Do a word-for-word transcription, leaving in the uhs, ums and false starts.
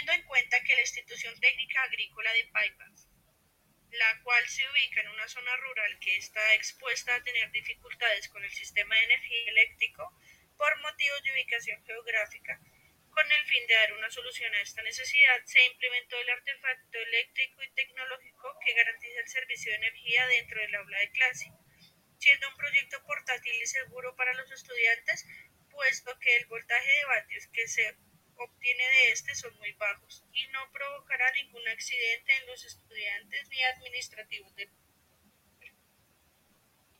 teniendo en cuenta que la institución técnica agrícola de Paipas, la cual se ubica en una zona rural que está expuesta a tener dificultades con el sistema de energía eléctrico por motivos de ubicación geográfica. Con el fin de dar una solución a esta necesidad, se implementó el artefacto eléctrico y tecnológico que garantiza el servicio de energía dentro del aula de clase, siendo un proyecto portátil y seguro para los estudiantes, puesto que el voltaje de vatios que se obtiene de este son muy bajos y no provocará ningún accidente en los estudiantes ni administrativos de